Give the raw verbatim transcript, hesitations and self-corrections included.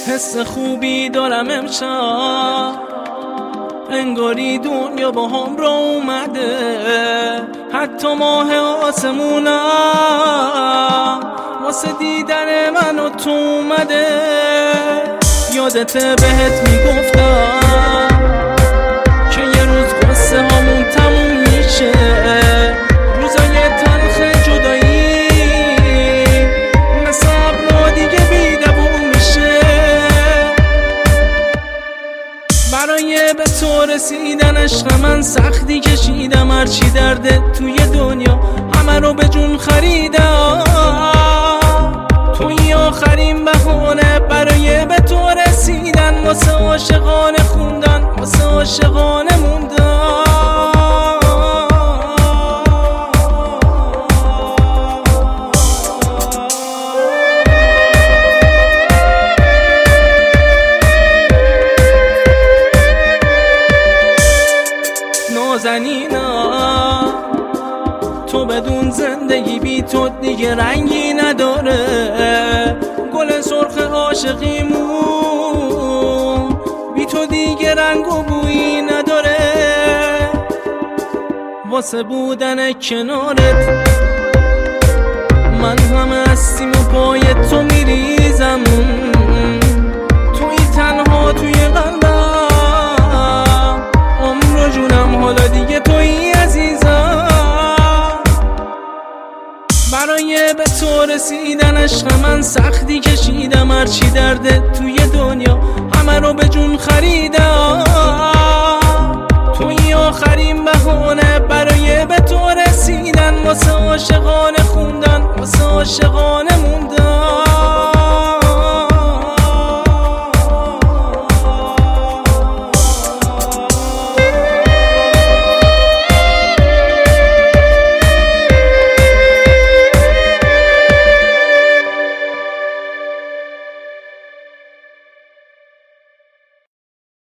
حس خوبی دارم امشب، انگاری دنیا با هم را اومده، حتی ماه آسمونم واسه دیدن من و تو اومده. یادته بهت میگفتم که یه روز قصه هامون تموم میشه، روزای تلخ جدایی مثل ابرا دیگه بیدبون میشه. برای به تو رسیدن عشق من سختی کشیدم، هرچی درده توی دنیا همه رو به جون خریدم. توی آخرین بهانه برای به تو رسیدن، واسه عاشقانه خوندن، واسه عاشقانه موندن. نازنینا تو بدون زندگی بی تو دیگه رنگی نداره، گل سرخ عاشقیمون بی تو دیگه رنگ و بویی نداره. واسه بودن کنارت من همه هستیم و پای تو میریزم، توی تنها توی قلبم، عمر و جونم حالا دیگه توی عزیزم. برای به تو رسیدن عشق من سختی کشیدم، هرچی درده توی دنیا همه رو به جون خریدم. توی آخرین بهانه برای به تو رسیدن، واسه عاشقانه خوندن، واسه عاشقانه